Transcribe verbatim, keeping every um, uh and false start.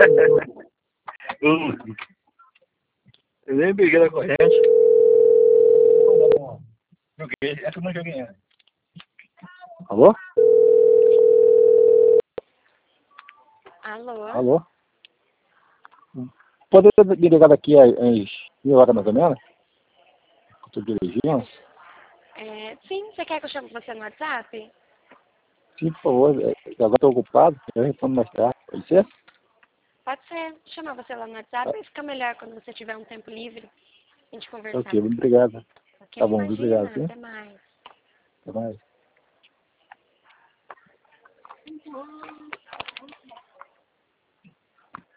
Eu nem peguei na corrente. Joguei, essa eu não joguei ainda. Alô? Alô? Alô? Pode me ligar daqui às mil horas mais ou menos? Estou dirigindo. É, sim, você quer que eu chame você no WhatsApp? Sim, por favor. Agora estou ocupado. Eu respondo mais tarde. Pode ser? Pode ser. Chamar você lá no WhatsApp e fica melhor quando você tiver um tempo livre a gente conversar. Ok, muito obrigado. Ok, Tá bom, muito imagina. obrigado. Sim? Até mais. Até mais. Então...